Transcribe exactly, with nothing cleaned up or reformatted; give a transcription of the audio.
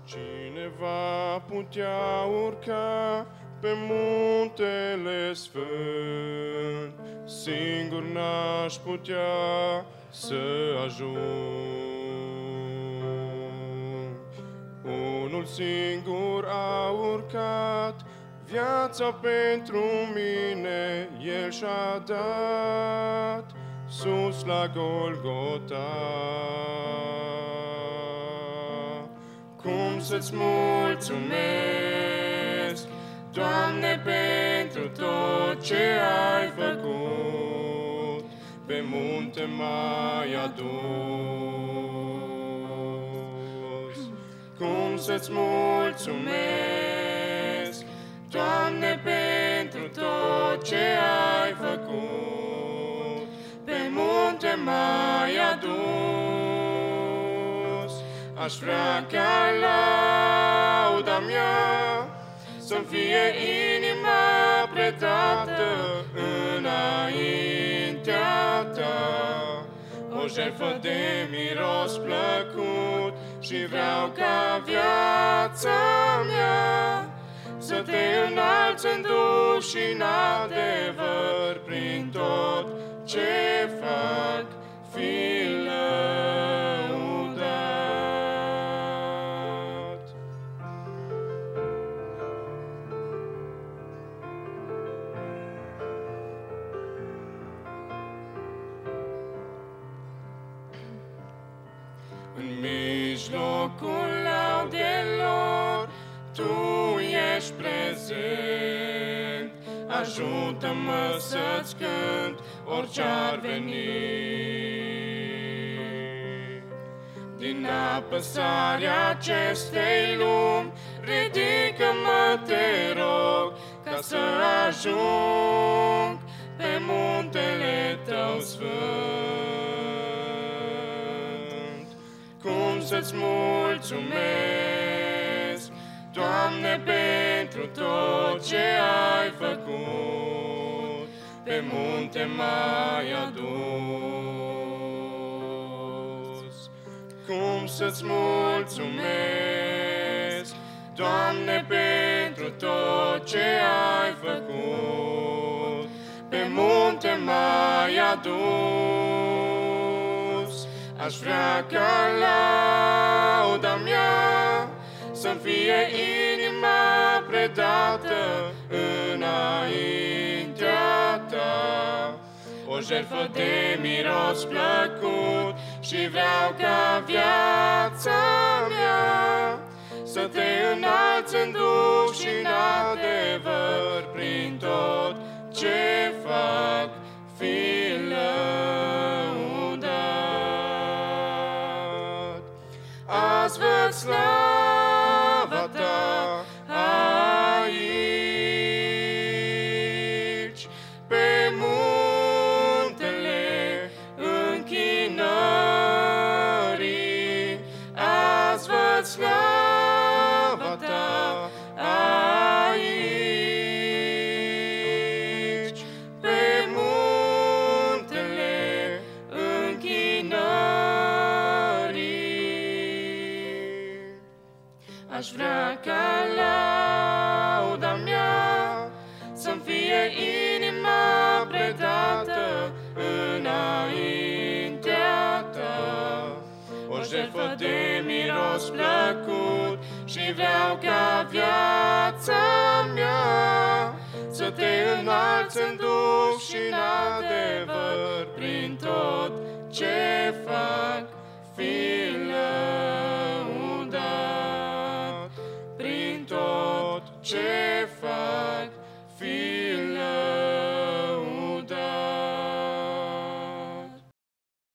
Cine va putea urca pe muntele sfânt? Singur n-aș putea să ajung. Unul singur a urcat viața pentru mine, El și-a dat sus la Golgota. Cum să-ți mulțumesc, Doamne, pentru tot ce ai făcut, pe munte m-ai adus. Cum să-ți mulțumesc, Doamne, pentru tot ce ai făcut, pe munte m-ai adus. Aș vrea ca lauda mea să-mi fie inima predată înaintea Ta, o jertfă de miros plăcut, și vreau ca viața mea să Te înalți în duh și în adevăr, prin tot ce fac, fi lăudat. În mijlocul laudelor Tu ești prezent, ajută-mă să-ți cânt orice-ar veni. Din apăsarea acestei lumi, ridică-mă, Te rog, ca să ajung pe muntele Tău sfânt. Cum să-ți mulțumesc, Doamne, pentru tot ce ai făcut, pe munte m-ai adus. Cum să-ți mulțumesc, Doamne, pentru tot ce ai făcut, pe munte m-ai adus. Aș vrea ca lauda mea să-mi fie inima predată înaintea Ta, o jertfă de miros plăcut, și vreau ca viața mea să Te înalți în duh și în adevăr, prin tot ce fac, fi lăudat. Azi văd slava Ta aici, pe muntele închinării. Azi văd slava Ta aici, pe muntele închinării. Aș vrea ca lauda mea să-mi fie inima predată înaintea Ta, o jertfă de miros plăcut, și vreau ca viața mea să Te înalți în duh și în adevăr, prin tot ce fac, fi